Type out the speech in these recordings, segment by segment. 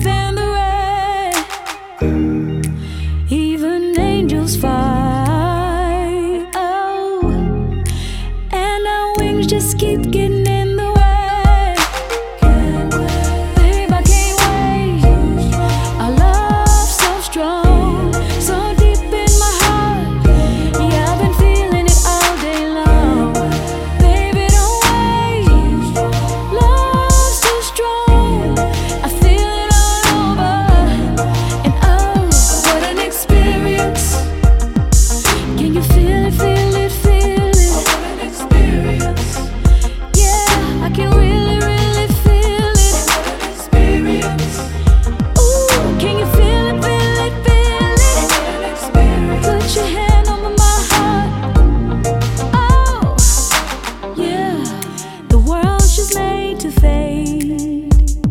life and the rain. Even angels fly. Oh, and our wings just keep getting in the way. Babe, I can't wait. Our love so strong, so deep in my heart. Yeah, I've been feeling it all day long. Baby, don't wait. Love's too strong. I feel it all over. And oh, what an experience. Can you feel it, feel it, feel it? Oh, what an experience. Yeah, I can really, really feel it. Oh, what an experience. Ooh, can you feel it, feel it, feel it? Oh, what an experience. Put your hand on my heart. Oh, yeah. The world's just made to fade,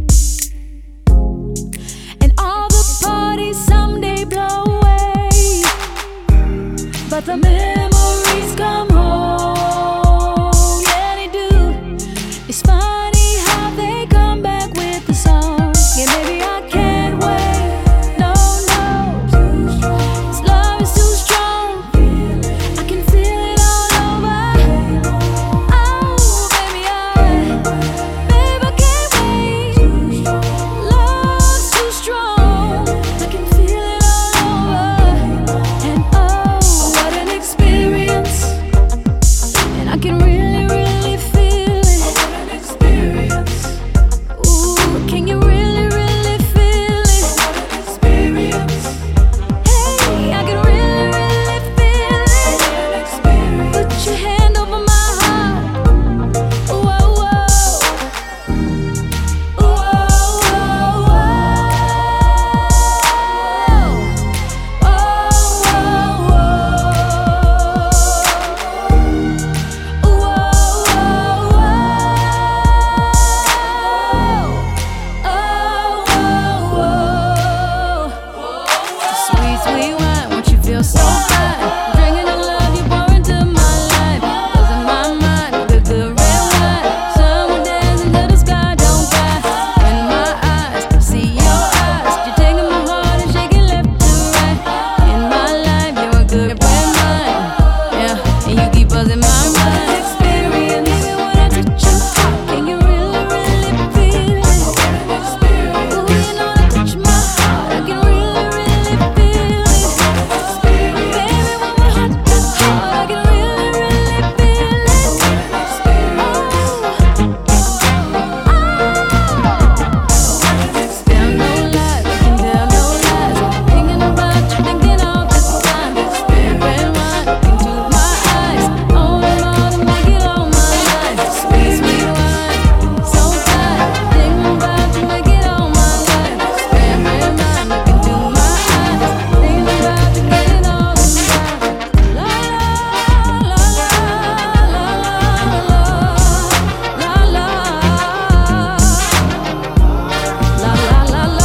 and all the parties someday blow away, but the memories come home. Yeah, they do. It's funny how they come back with the song. Yeah, baby, I can't wait. No, no. This love is too strong. I can feel it all over. Oh, baby, babe, I can't wait. Love's too strong. I can feel it all over. And oh, what an experience. And I can really, really feel it. Oh, what an experience. Ooh, can you really, really feel it? Oh, what an experience. Hey, I can really, really feel it. Oh, what an experience. Put your hand over my heart. Whoa, whoa. Whoa, whoa, whoa. Oh, sweet, sweet wine, won't you feel so fine? Drinking the love you pour into my life. Losing my mind with the red wine. Sun will dance until the sky don't cry. When my eyes see your eyes, you're taking my heart and shaking left to right. In my life, you're a good friend of mine. Yeah, and you keep buzzing my mind. Experience, baby, when I touch your heart, can you really, really feel it? Ooh, you know when I touch my heart, I can really, really feel it. Baby, when we're heart to heart, I can really, really feel it. Tell no lies, I can tell no lies. Thinking about you, thinking all the time. Red wine into my eyes, only more to make it all my life. Sweet, sweet wine, so fine. Thinking about you, make it all my life. Red wine, look into my eyes, thinking about you, get it all the time. La la la la la la la la. La la la la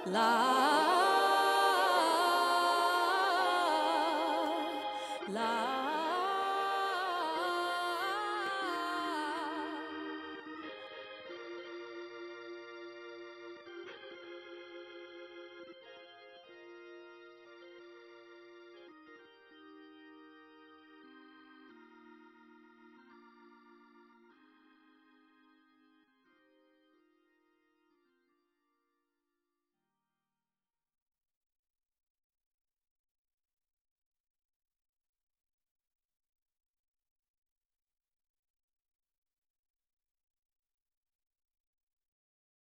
la